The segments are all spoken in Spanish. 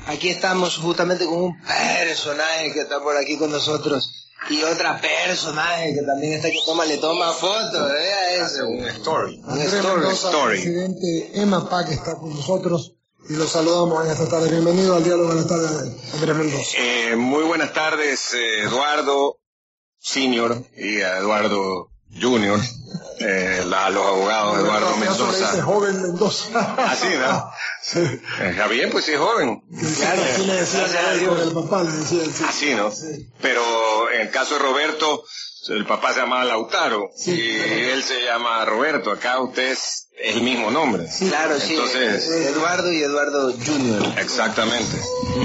aquí estamos justamente con un personaje que está por aquí con nosotros y otra personaje que también está que le toma fotos, vea eso. Un story. Andrés Mendoza, presidente de EMAPAC, está con nosotros y lo saludamos en esta tarde. Bienvenido al diálogo de la tarde, Andrés Mendoza. Muy buenas tardes, Eduardo Senior y a Eduardo Junior, los abogados Eduardo Mendoza. Dice joven Mendoza. Así, ¿no? Sí. Está bien, pues sí es joven. Claro, así le decía con el papá, le decía. Sí. Así, ¿no? Sí. Pero en el caso de Roberto, el papá se llama Lautaro, sí, y él se llama Roberto. Acá usted es el mismo nombre. Sí, claro, entonces, sí. Eduardo y Eduardo Junior. Exactamente.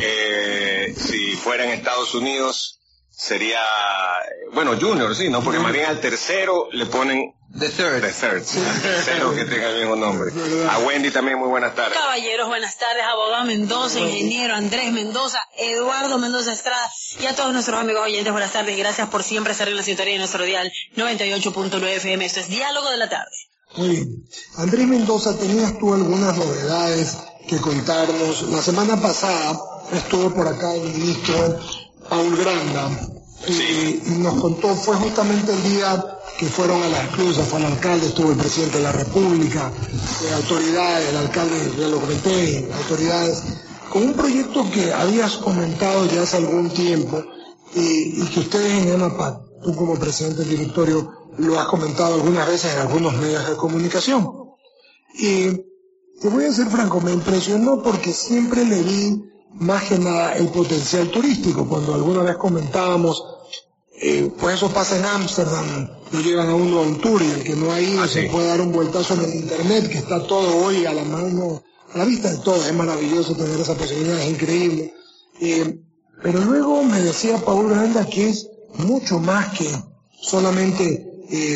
Si fuera en Estados Unidos, sería, bueno, Junior, sí, ¿no? Porque más bien al tercero le ponen The Third. Sí. El tercero que tenga el mismo nombre. A Wendy también, muy buenas tardes. Caballeros, buenas tardes. Abogado Mendoza, ingeniero Andrés Mendoza, Eduardo Mendoza Estrada y a todos nuestros amigos oyentes, buenas tardes. Gracias por siempre estar en la sintonía de nuestro dial 98.9 FM. Esto es Diálogo de la Tarde. Muy bien. Andrés Mendoza, tenías tú algunas novedades que contarnos. La semana pasada estuvo por acá el ministro Paul Granda, sí, y nos contó, fue justamente el día que fueron a las esclusas, fue el alcalde, estuvo el presidente de la República, autoridades, el alcalde, ya lo comenté, autoridades, con un proyecto que habías comentado ya hace algún tiempo y que ustedes en EMAPAC, tú como presidente del directorio, lo has comentado algunas veces en algunos medios de comunicación. Y te voy a ser franco, me impresionó porque siempre le vi más que nada el potencial turístico. Cuando alguna vez comentábamos, pues eso pasa en Ámsterdam, lo llevan a uno a un tour y el que no ha ido se puede dar un vueltazo en el internet, que está todo hoy a la mano, a la vista de todo. Es maravilloso tener esa posibilidad, es increíble. Pero luego me decía Paul Granda que es mucho más que solamente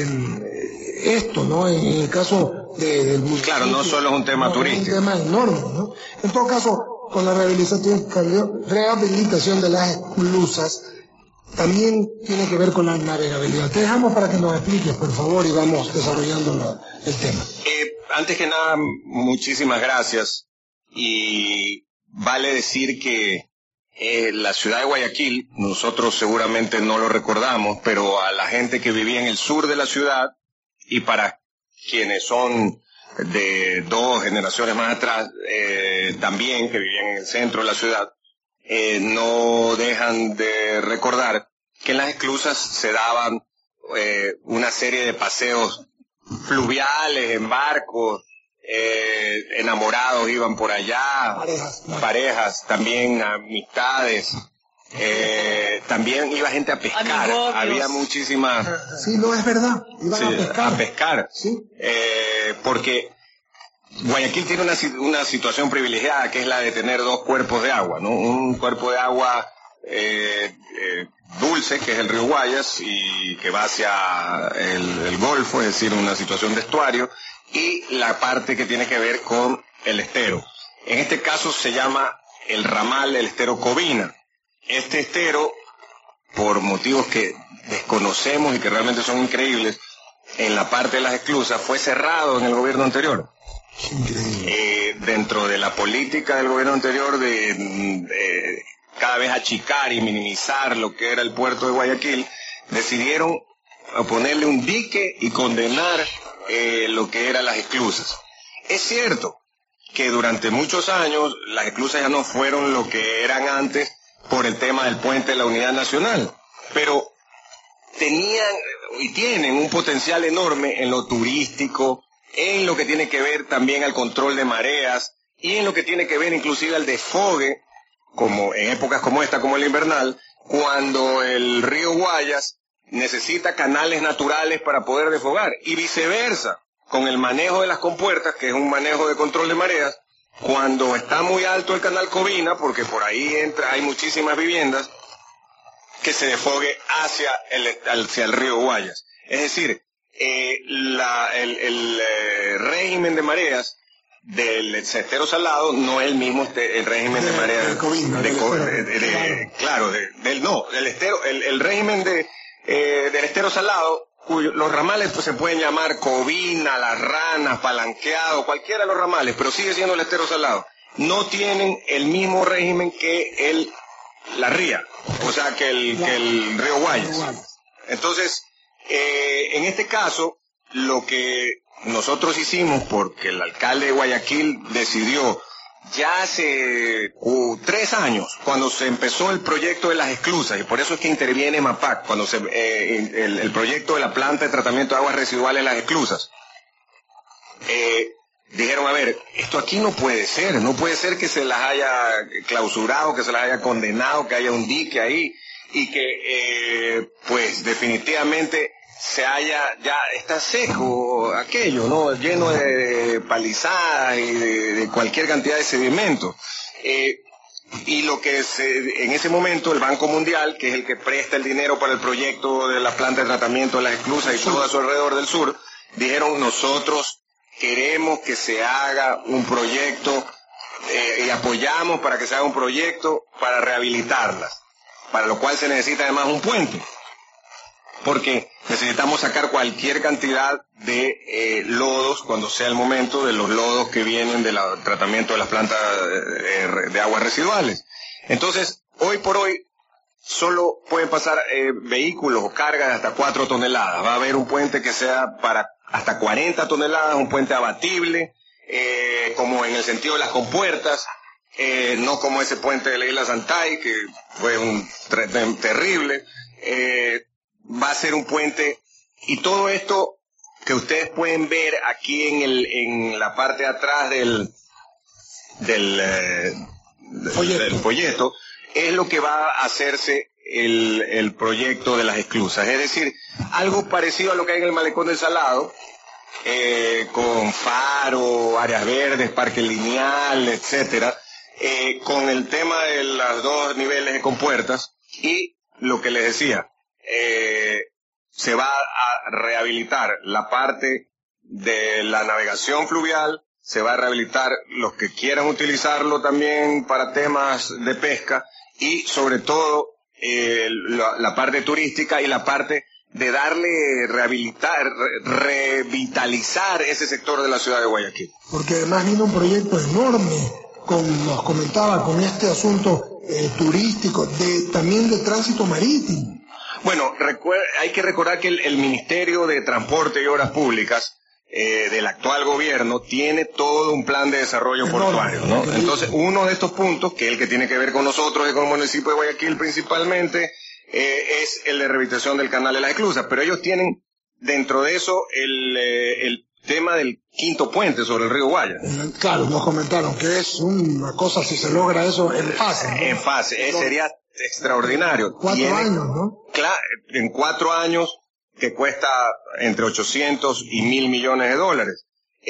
esto, ¿no? En el caso del municipio. Claro, no solo es un tema turístico. Es un tema enorme, ¿no? En todo caso, con la rehabilitación de las esclusas, también tiene que ver con la navegabilidad. Te dejamos para que nos expliques, por favor, y vamos desarrollando el tema. Antes que nada, muchísimas gracias. Y vale decir que la ciudad de Guayaquil, nosotros seguramente no lo recordamos, pero a la gente que vivía en el sur de la ciudad, y para quienes son de 2 generaciones más atrás, también que vivían en el centro de la ciudad, no dejan de recordar que en las esclusas se daban una serie de paseos fluviales en barcos, enamorados iban por allá, parejas, también amistades, también iba gente a pescar, había muchísimas... Sí, no, es verdad, iban a pescar, ¿sí? Porque Guayaquil tiene una situación privilegiada, que es la de tener 2 cuerpos de agua, ¿no? Un cuerpo de agua dulce, que es el río Guayas, y que va hacia el Golfo, es decir, una situación de estuario, y la parte que tiene que ver con el estero. En este caso se llama el ramal, el estero Covina. Este estero, por motivos que desconocemos y que realmente son increíbles, en la parte de las esclusas fue cerrado en el gobierno anterior. Dentro de la política del gobierno anterior de cada vez achicar y minimizar lo que era el puerto de Guayaquil, decidieron ponerle un dique y condenar lo que eran las esclusas. Es cierto que durante muchos años las esclusas ya no fueron lo que eran antes por el tema del puente de la Unidad Nacional, pero tenían y tienen un potencial enorme en lo turístico, en lo que tiene que ver también al control de mareas y en lo que tiene que ver inclusive al desfogue, como en épocas como esta, como el invernal, cuando el río Guayas necesita canales naturales para poder desfogar, y viceversa, con el manejo de las compuertas, que es un manejo de control de mareas, cuando está muy alto el canal Covina, porque por ahí hay muchísimas viviendas, que se desfogue hacia el río Guayas. Es decir, el régimen de mareas del estero salado no es el mismo el régimen de mareas del estero, el régimen del estero salado, los ramales pues se pueden llamar Covina, Las Ranas, Palanqueado, cualquiera de los ramales, pero sigue siendo el estero salado. no tienen el mismo régimen que la ría, o sea, que el río Guayas. Entonces, en este caso, lo que nosotros hicimos, porque el alcalde de Guayaquil decidió ya hace 3 años, cuando se empezó el proyecto de las esclusas, y por eso es que interviene MAPAC, cuando el proyecto de la planta de tratamiento de aguas residuales en las esclusas, dijeron, a ver, esto aquí no puede ser que se las haya clausurado, que se las haya condenado, que haya un dique ahí, y que pues definitivamente ya está seco aquello, ¿no? Lleno de palizadas y de cualquier cantidad de sedimentos. Y lo que en ese momento el Banco Mundial, que es el que presta el dinero para el proyecto de la planta de tratamiento de las esclusas y todo a su alrededor del sur, dijeron, nosotros queremos que se haga un proyecto y apoyamos para que se haga un proyecto para rehabilitarlas, para lo cual se necesita además un puente, porque necesitamos sacar cualquier cantidad de lodos cuando sea el momento de los lodos que vienen del tratamiento de las plantas de aguas residuales. Entonces, hoy por hoy, solo pueden pasar vehículos o cargas de hasta 4 toneladas. Va a haber un puente que sea para hasta 40 toneladas, un puente abatible, como en el sentido de las compuertas, no como ese puente de la isla Santay, que fue terrible. Va a ser un puente, y todo esto que ustedes pueden ver aquí en la parte de atrás del folleto, es lo que va a hacerse el proyecto de las esclusas. Es decir, algo parecido a lo que hay en el Malecón del Salado, con faro, áreas verdes, parque lineal, etcétera, con el tema de los 2 niveles de compuertas, y lo que les decía, se va a rehabilitar la parte de la navegación fluvial, se va a rehabilitar los que quieran utilizarlo también para temas de pesca, y sobre todo la parte turística y la parte de revitalizar ese sector de la ciudad de Guayaquil. Porque además viene un proyecto enorme, nos comentaba, con este asunto turístico, también de tránsito marítimo. Bueno, hay que recordar que el Ministerio de Transporte y Obras Públicas del actual gobierno tiene todo un plan de desarrollo portuario, ¿no? Entonces, uno de estos puntos, que es el que tiene que ver con nosotros y con el municipio de Guayaquil principalmente, es el de rehabilitación del canal de las esclusas, pero ellos tienen dentro de eso el tema del 5.º puente sobre el río Guayas. Claro, nos comentaron que es una cosa, si se logra eso en fase, ¿no? En fase, sería extraordinario. 4 años, ¿no? Claro, en 4 años, que cuesta entre 800 y 1.000 millones de dólares.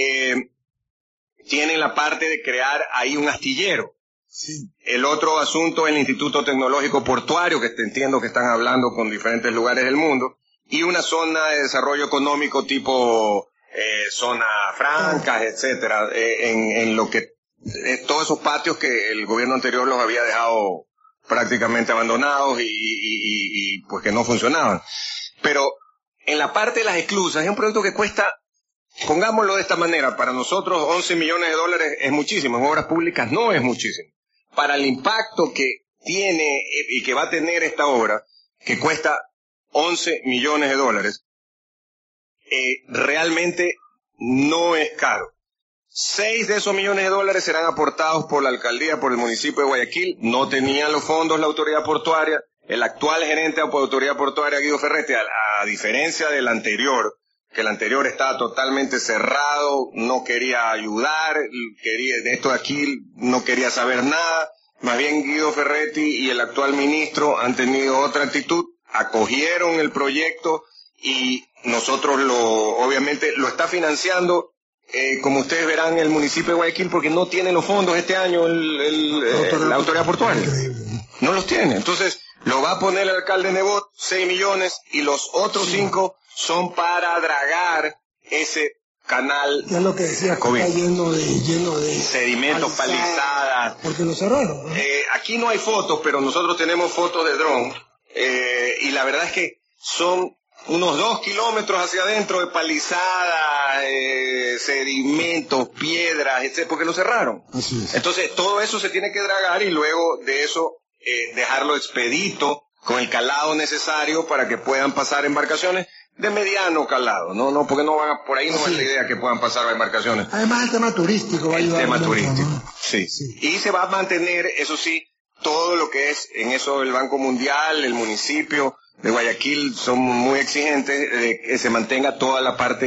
Tienen la parte de crear ahí un astillero. Sí. El otro asunto es el Instituto Tecnológico Portuario, que entiendo que están hablando con diferentes lugares del mundo, y una zona de desarrollo económico tipo zona francas, etcétera, en lo que todos esos patios que el gobierno anterior los había dejado prácticamente abandonados y pues que no funcionaban. Pero en la parte de las esclusas es un proyecto que cuesta, pongámoslo de esta manera, para nosotros 11 millones de dólares es muchísimo, en obras públicas no es muchísimo. Para el impacto que tiene y que va a tener esta obra, que cuesta 11 millones de dólares, realmente no es caro. 6 de esos millones de dólares serán aportados por la alcaldía, por el municipio de Guayaquil. No tenían los fondos la autoridad portuaria. El actual gerente de la autoridad portuaria, Guido Ferretti, a diferencia del anterior, que el anterior estaba totalmente cerrado, no quería ayudar, de esto de aquí no quería saber nada. Más bien Guido Ferretti y el actual ministro han tenido otra actitud, acogieron el proyecto y nosotros obviamente lo está financiando, como ustedes verán, el municipio de Guayaquil, porque no tiene los fondos este año la autoridad portuaria. No los tiene. Entonces, lo va a poner el alcalde Nebot, 6 millones, y los otros 5 son para dragar ese canal. Ya lo que decía, que está lleno de sedimentos, palizadas. Porque lo cerraron, ¿no? Aquí no hay fotos, pero nosotros tenemos fotos de dron, y la verdad es que son unos 2 kilómetros hacia adentro de palizadas, sedimentos, piedras, etc., porque lo cerraron. Así es. Entonces, todo eso se tiene que dragar y luego de eso dejarlo expedito con el calado necesario para que puedan pasar embarcaciones de mediano calado, no, porque no van por ahí no es la idea que puedan pasar embarcaciones. Además el tema turístico va a ayudar. El tema mucho, turístico, ¿no? sí. Y se va a mantener, eso sí, todo lo que es, en eso el Banco Mundial, el municipio de Guayaquil son muy exigentes de que se mantenga toda la parte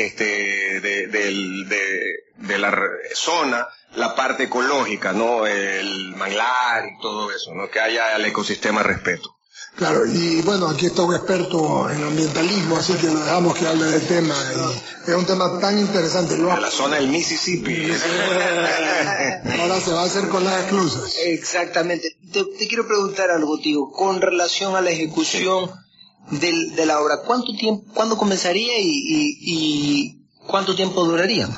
de la zona, la parte ecológica, ¿no? El manglar y todo eso, ¿no? Que haya el ecosistema respeto. Claro, y bueno, aquí está un experto en ambientalismo, así que lo dejamos que hable del tema. Y es un tema tan interesante. De la zona del Mississippi. Ahora se va a hacer con las esclusas. Exactamente. Te quiero preguntar algo, tío, con relación a la ejecución de la obra. ¿Cuándo comenzaría y cuánto tiempo duraría?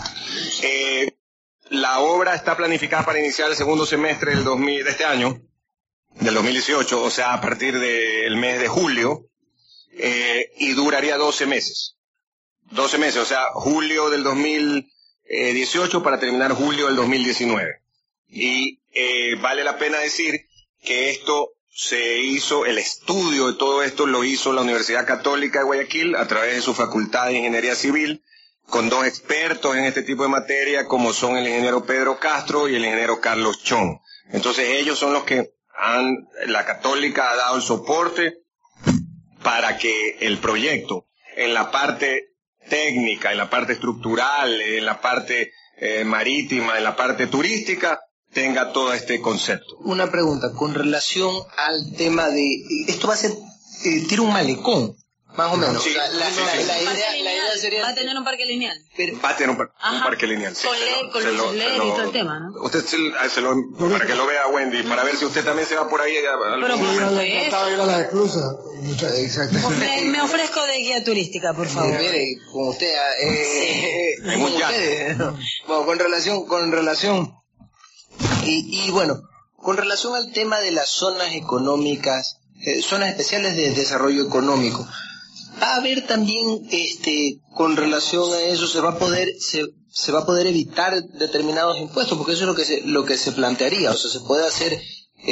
La obra está planificada para iniciar el segundo semestre de este año, del 2018, o sea, a partir del mes de julio, y duraría 12 meses. 12 meses, o sea, julio del 2018 para terminar julio del 2019. Y vale la pena decir que esto se hizo, el estudio de todo esto lo hizo la Universidad Católica de Guayaquil a través de su Facultad de Ingeniería Civil, con 2 expertos en este tipo de materia, como son el ingeniero Pedro Castro y el ingeniero Carlos Chong. Entonces ellos son los que la Católica ha dado el soporte para que el proyecto, en la parte técnica, en la parte estructural, en la parte marítima, en la parte turística, tenga todo este concepto. Una pregunta, con relación al tema de... Esto va a ser... tiene un malecón, más o menos. Sí, o sea, la idea sería... Va a tener un parque lineal. Va a tener un parque lineal. Sí, con luces LED y todo el tema, ¿no? Usted para que lo vea Wendy, para ver si usted también se va por ahí. Pero Le encantaba ir a las esclusas. Exactamente. me ofrezco de guía turística, por favor. Mire, con usted... con ustedes, ¿no? Bueno, con relación... Y bueno, con relación al tema de las zonas económicas, zonas especiales de desarrollo económico, va a haber también, con relación a eso, se va a poder evitar determinados impuestos, porque eso es lo que se plantearía. O sea, se puede hacer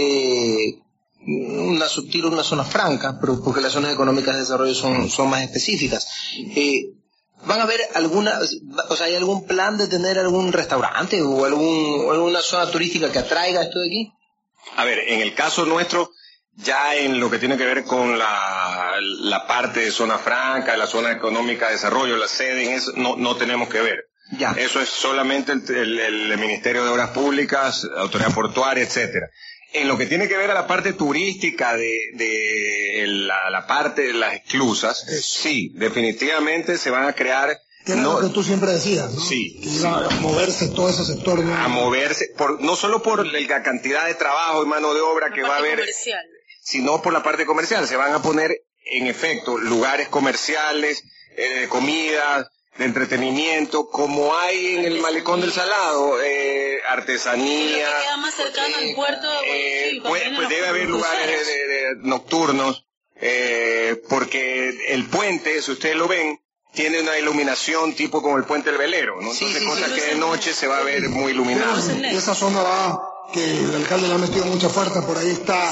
una zona franca, pero porque las zonas económicas de desarrollo son más específicas. ¿Van a haber hay algún plan de tener algún restaurante o alguna zona turística que atraiga esto de aquí? A ver, en el caso nuestro, ya en lo que tiene que ver con la parte de zona franca, la zona económica de desarrollo, la sede, en eso no tenemos que ver. Ya. Eso es solamente el Ministerio de Obras Públicas, Autoridad Portuaria, etcétera. En lo que tiene que ver a la parte turística de la parte de las esclusas, sí, definitivamente se van a crear. Que era lo que tú siempre decías, ¿no? Sí. Que iba a moverse todo ese sector, ¿no? A moverse, no solo por la cantidad de trabajo y mano de obra que va a haber, comercial, sino por la parte comercial. Se van a poner, en efecto, lugares comerciales, de comida, de entretenimiento, como hay en el Malecón del Salado, artesanía. Que queda más cercano al puerto. Pues debe haber lugares de nocturnos, porque el puente, si ustedes lo ven, tiene una iluminación tipo como el puente del Velero, ¿no? Entonces, cosa que de noche se va a ver muy iluminado. Y esa zona que el alcalde le ha metido mucha fuerza, por ahí está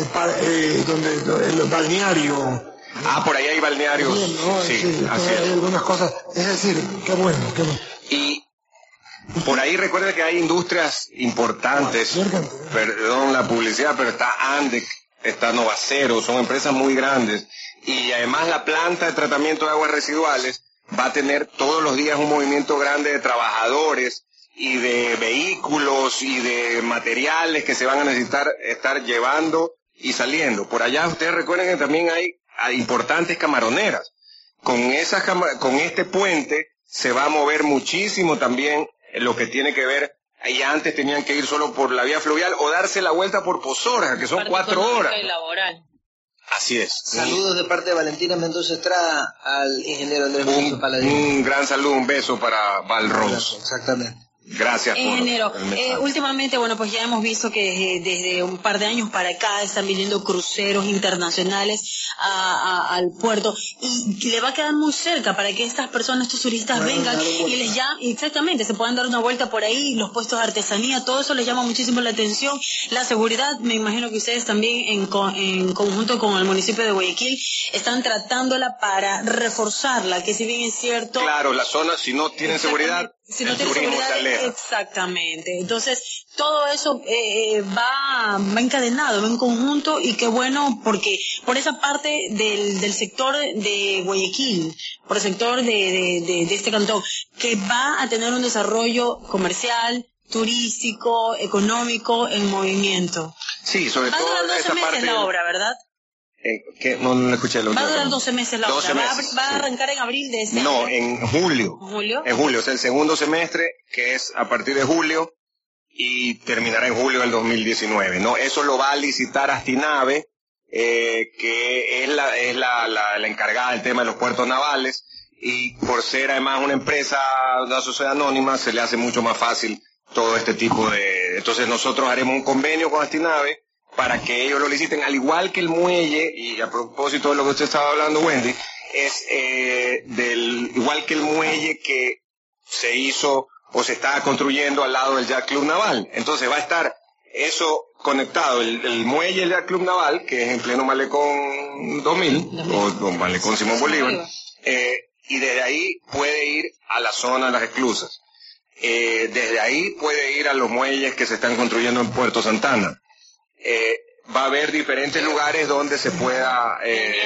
el balneario. Por ahí hay balnearios. Bien, ¿no? Sí, así es. Hay algunas cosas. Es decir, qué bueno. Y por ahí recuerda que hay industrias importantes. Perdón la publicidad, pero está Andec, está Novacero, son empresas muy grandes. Y además la planta de tratamiento de aguas residuales va a tener todos los días un movimiento grande de trabajadores y de vehículos y de materiales que se van a necesitar estar llevando y saliendo. Por allá ustedes recuerden que también hay importantes camaroneras. Con este puente se va a mover muchísimo también lo que tiene que ver. Y antes tenían que ir solo por la vía fluvial o darse la vuelta por Pozorga, que son 4 horas. Y laboral. Así es. Saludos de parte de Valentina Mendoza Estrada al ingeniero Andrés Mendoza Paladín. Un gran saludo, un beso para Valrose. Exactamente. Gracias. Ingeniero, últimamente, bueno, pues ya hemos visto que desde un par de años para acá están viniendo cruceros internacionales al puerto y le va a quedar muy cerca para que estas personas, estos turistas vengan y les llamen, exactamente, se puedan dar una vuelta por ahí, los puestos de artesanía, todo eso les llama muchísimo la atención. La seguridad, me imagino que ustedes también en conjunto con el municipio de Guayaquil están tratándola para reforzarla, que si bien es cierto... Claro, la zona, si no tienen seguridad, si no tiene seguridad, exactamente. Entonces, todo eso va encadenado, va en conjunto, y qué bueno, porque por esa parte del sector de Guayaquil, por el sector de este cantón, que va a tener un desarrollo comercial, turístico, económico en movimiento. Sí, sobre todo esa parte de la obra, ¿verdad? Que no lo escuché. Va a durar 12 meses la obra. Va a arrancar en abril de ese año. No, en julio. ¿Julio? En julio, o sea, el segundo semestre, que es a partir de julio, y terminará en julio del 2019. No, eso lo va a licitar Astinave, que es la encargada del tema de los puertos navales, y por ser además una empresa, una sociedad anónima, se le hace mucho más fácil todo este tipo de... Entonces nosotros haremos un convenio con Astinave para que ellos lo liciten, al igual que el muelle, y a propósito de lo que usted estaba hablando, Wendy, es igual que el muelle que se hizo o se está construyendo al lado del Yacht Club Naval. Entonces va a estar eso conectado, el muelle del Yacht Club Naval, que es en pleno Malecón 2000, o Malecón Simón Bolívar, y desde ahí puede ir a la zona de las esclusas. Desde ahí puede ir a los muelles que se están construyendo en Puerto Santana. Va a haber diferentes lugares donde se pueda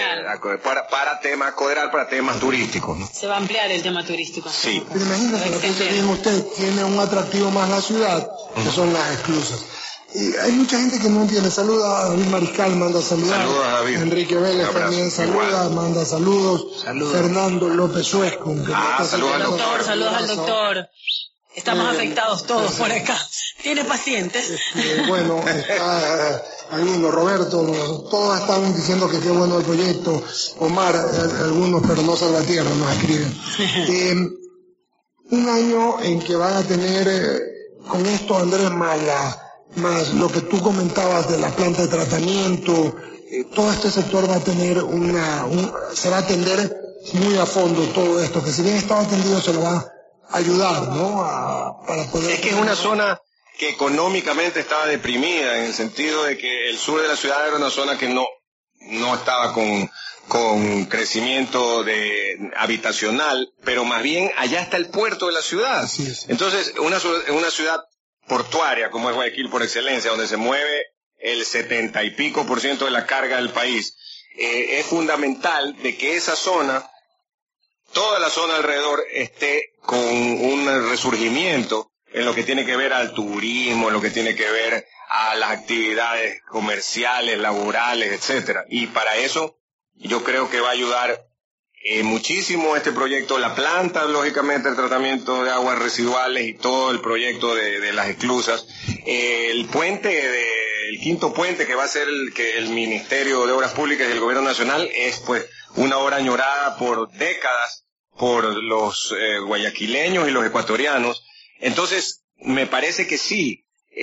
para temas coderar, para temas turísticos, ¿no? Se va a ampliar el tema turístico. Sí. Pero imagínate, lo que mismo usted tiene un atractivo más la ciudad, que son las esclusas. Y hay mucha gente que no entiende. Saluda a David Mariscal, manda saludar. Saludos a David. Enrique Vélez también saluda, igual. Manda saludos. Fernando López Suesco. Saludos al doctor. Saludos al doctor. Estamos afectados todos por acá. ¿Tiene pacientes? Bueno, está algunos, Roberto, todos están diciendo que qué bueno el proyecto. Omar, algunos, pero no Salvatierra, nos escriben. Un año en que van a tener, con esto, Andrés, más lo que tú comentabas de la planta de tratamiento, todo este sector va a tener se va a atender muy a fondo todo esto, que si bien estaba atendido se lo va ayudar, ¿no? Para poder... Es que es una zona que económicamente estaba deprimida, en el sentido de que el sur de la ciudad era una zona que no estaba con crecimiento habitacional, pero más bien allá está el puerto de la ciudad. Así es. Entonces, una ciudad portuaria como es Guayaquil por excelencia, donde se mueve el 70 y pico % de la carga del país, es fundamental de que esa zona, toda la zona alrededor, esté con un resurgimiento en lo que tiene que ver al turismo, en lo que tiene que ver a las actividades comerciales, laborales, etcétera. Y para eso yo creo que va a ayudar muchísimo este proyecto, la planta, lógicamente, el tratamiento de aguas residuales y todo el proyecto de las esclusas, el quinto puente que va a ser el Ministerio de Obras Públicas y el Gobierno Nacional, es pues una obra añorada por décadas por los guayaquileños y los ecuatorianos. Entonces, me parece que sí,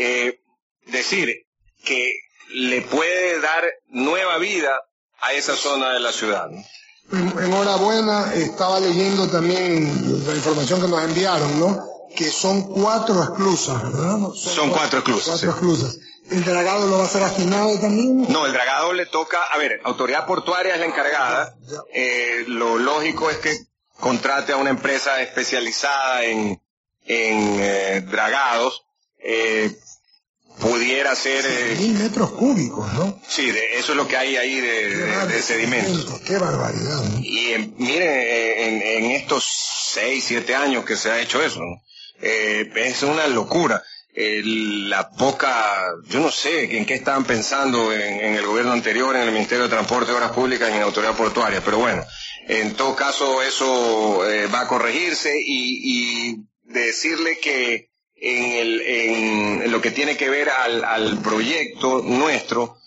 decir que le puede dar nueva vida a esa zona de la ciudad, ¿no? Enhorabuena, estaba leyendo también la información que nos enviaron, ¿no? Que son 4 esclusas, ¿verdad? Son 4 esclusas. 4 esclusas. ¿El dragado lo va a hacer Astinave también? No, el dragado le toca, Autoridad Portuaria es la encargada. Lo lógico es que contrate a una empresa especializada en dragados. Pudiera ser... 1.000 metros cúbicos, ¿no? Sí, eso es lo que hay ahí de sedimentos. ¡Qué barbaridad! ¿No? Y miren, en estos 6, 7 años que se ha hecho eso, ¿no? Es una locura. Yo no sé en qué estaban pensando en el gobierno anterior, en el Ministerio de Transporte y Obras Públicas y en la Autoridad Portuaria, pero bueno, en todo caso eso va a corregirse y decirle que en lo que tiene que ver al proyecto nuestro,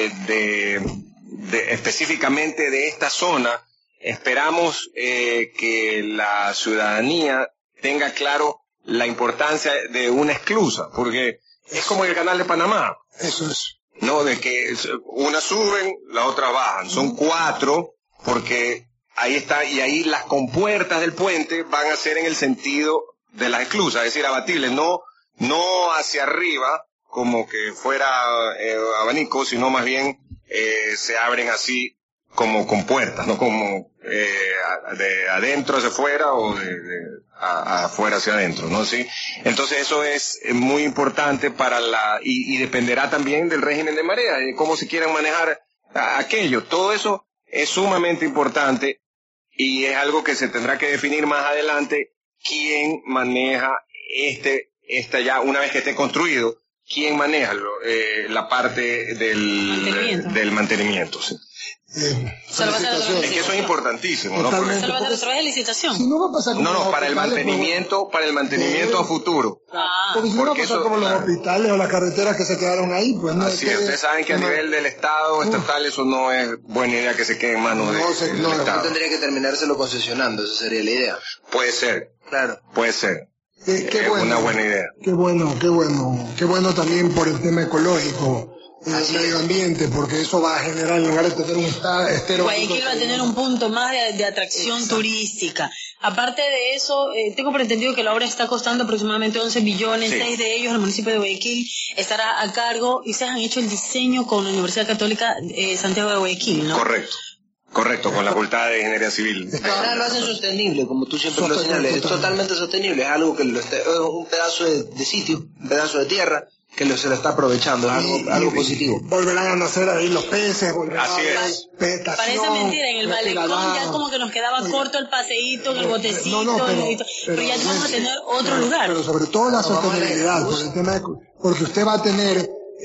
específicamente de esta zona, esperamos que la ciudadanía tenga claro la importancia de una esclusa, porque es como el canal de Panamá. Eso es. No, de que una suben, la otra bajan. Son 4, porque ahí está, y ahí las compuertas del puente van a ser en el sentido de las esclusas, es decir, abatibles, no hacia arriba, como que fuera abanico, sino más bien se abren así como compuertas, no como de adentro hacia afuera o de afuera hacia adentro, ¿no? Sí. Entonces eso es muy importante para y dependerá también del régimen de marea, de cómo se quieran manejar aquello. Todo eso es sumamente importante y es algo que se tendrá que definir más adelante, quién maneja ya una vez que esté construido, quién maneja la parte del mantenimiento, sí. Es que eso es importantísimo, ¿no? ¿Se lo va a hacer otra vez de licitación? Si no va a pasar como no, para el mantenimiento a futuro. Porque si no va a pasar como los hospitales o las carreteras que se quedaron ahí, pues no. Así es, ustedes saben que a nivel del Estado estatal eso no es buena idea que se quede en manos del Estado. Tendría que terminárselo concesionando, esa sería la idea. Puede ser. Claro. Puede ser. Qué es bueno, una buena idea. Qué bueno también por el tema ecológico. El medio ambiente, porque eso va a generar, en lugar de tener un estero... Guayaquil va a tener un punto más de atracción turística. Aparte de eso, tengo pretendido que la obra está costando aproximadamente 11 billones, 6 de ellos el municipio de Guayaquil estará a cargo, y se han hecho el diseño con la Universidad Católica Santiago de Guayaquil, ¿no? Correcto, con la Facultad de Ingeniería Civil. Ahora lo hacen sostenible, como tú siempre lo señales, es totalmente sostenible, es algo que es un pedazo de sitio, un pedazo de tierra, que se lo está aprovechando, es algo positivo. Volverán a nacer ahí los peces, Así es. Vegetación. Parece mentira, en el malecón ya como que nos quedaba corto el paseíto, el botecito, pero ya vamos a tener otro lugar. Pero sobre todo la sostenibilidad, por el tema porque usted va a tener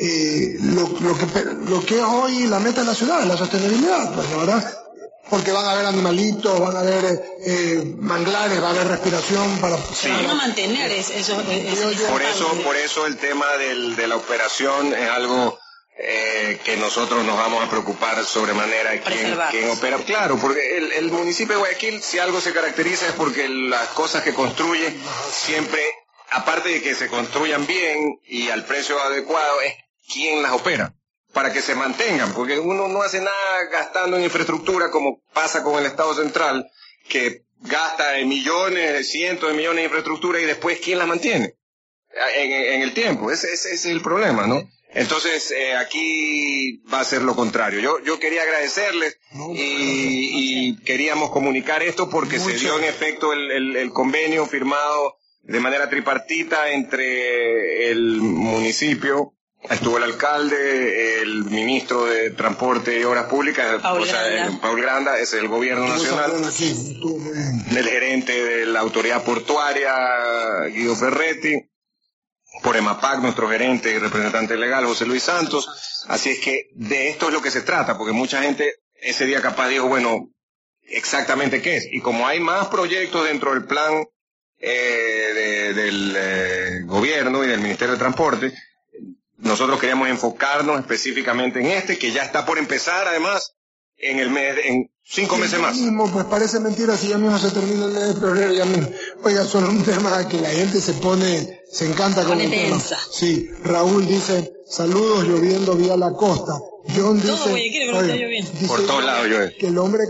lo que es hoy la meta de la ciudad, la sostenibilidad, pues, ¿verdad? Porque van a haber animalitos, van a haber manglares, va a haber respiración para... Sí. Van a mantener eso. Por eso el tema de la operación es algo que nosotros nos vamos a preocupar sobremanera quién opera. Claro, porque el municipio de Guayaquil, si algo se caracteriza es porque las cosas que construye siempre, aparte de que se construyan bien y al precio adecuado, es quién las opera, para que se mantengan, porque uno no hace nada gastando en infraestructura como pasa con el Estado central, que gasta millones, cientos de millones de infraestructura y después ¿quién las mantiene? En el tiempo, ese es el problema, ¿no? Entonces, aquí va a ser lo contrario. Yo quería agradecerles y queríamos comunicar esto porque se dio en efecto el convenio firmado de manera tripartita entre el municipio, estuvo el alcalde, el ministro de Transporte y Obras Públicas, Paul Granda, es el gobierno nacional, el gerente de la autoridad portuaria, Guido Ferretti, por EMAPAC, nuestro gerente y representante legal, José Luis Santos. Así es que de esto es lo que se trata, porque mucha gente ese día capaz dijo, bueno, exactamente qué es. Y como hay más proyectos dentro del plan del gobierno y del Ministerio de Transporte, nosotros queríamos enfocarnos específicamente en este, que ya está por empezar, además, en 5 meses más. Mismo, pues parece mentira si ya mismo se termina el mes de febrero. Oiga, solo un tema que la gente se encanta con el tema. Sí, Raúl dice, saludos, lloviendo vía la costa. John dice, por todos lados llueve. Que el hombre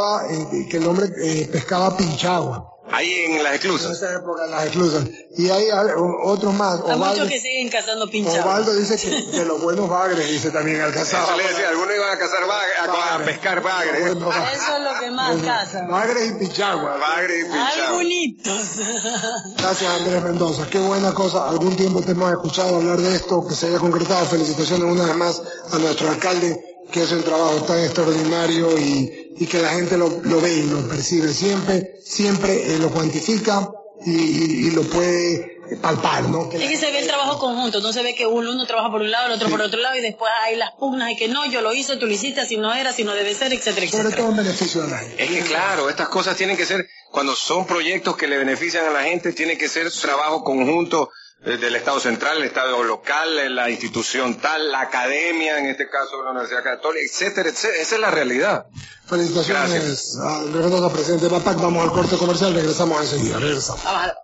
pescaba pinchagua. Ahí en las esclusas. En esa época, en las esclusas. Y hay otros más. Hay muchos que siguen cazando pinchados. Ovaldo dice que los buenos bagres, dice también al cazar. Eso le decía, algunos iban a cazar a pescar bagres. Eso es lo que más cazan. Bagres y pinchaguas. Algunitos. Gracias, Andrés Mendoza. Qué buena cosa. Algún tiempo te hemos escuchado hablar de esto, que se haya concretado. Felicitaciones una vez más a nuestro alcalde, que hace un trabajo tan extraordinario y que la gente lo ve y lo percibe siempre lo cuantifica y lo puede palpar, ¿no? Es que se ve el trabajo conjunto, no se ve que uno trabaja por un lado, el otro por otro lado y después hay las pugnas y que no, yo lo hice, tú lo hiciste, así no era, así no debe ser, etcétera, etcétera. Sobre todo en beneficio de la gente. Es que claro, estas cosas tienen que ser, cuando son proyectos que le benefician a la gente, tiene que ser trabajo conjunto del Estado central, el Estado local, la institución tal, la academia, en este caso la Universidad Católica, etcétera, etcétera. Esa es la realidad. Felicitaciones a Andrés Mendoza, presidente de EMAPAC. Vamos al corte comercial, regresamos enseguida. Regresamos.